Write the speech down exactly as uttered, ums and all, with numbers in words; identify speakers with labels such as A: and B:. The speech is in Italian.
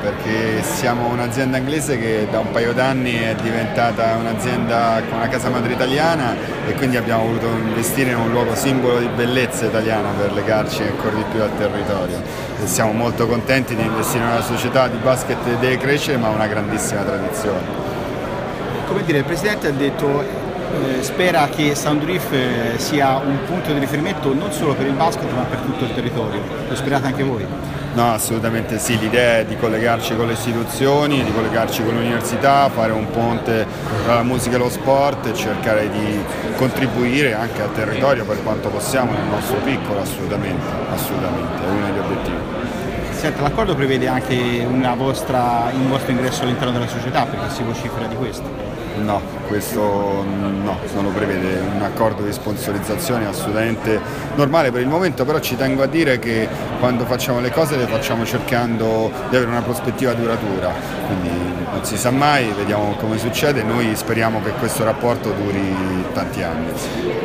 A: perché siamo un'azienda inglese che da un paio d'anni è diventata un'azienda con una casa madre italiana e quindi abbiamo voluto investire in un luogo simbolo di bellezza italiana per legarci ancora di più al territorio. E siamo molto contenti di investire in una società di basket che deve crescere ma ha una grandissima tradizione.
B: Come dire, il Presidente ha detto eh, spera che Soundreef eh, sia un punto di riferimento non solo per il basket ma per tutto il territorio. Lo sperate anche voi?
A: No, assolutamente sì, l'idea è di collegarci con le istituzioni, di collegarci con l'università, fare un ponte tra la musica e lo sport e cercare di contribuire anche al territorio per quanto possiamo nel nostro piccolo, assolutamente, assolutamente, è uno degli obiettivi.
B: Senta, l'accordo prevede anche una vostra, un vostro ingresso all'interno della società, perché si vocifera di questo?
A: No, questo no, non lo prevede, un accordo di sponsorizzazione assolutamente normale per il momento, però ci tengo a dire che quando facciamo le cose le facciamo cercando di avere una prospettiva duratura, quindi non si sa mai, vediamo come succede, noi speriamo che questo rapporto duri tanti anni.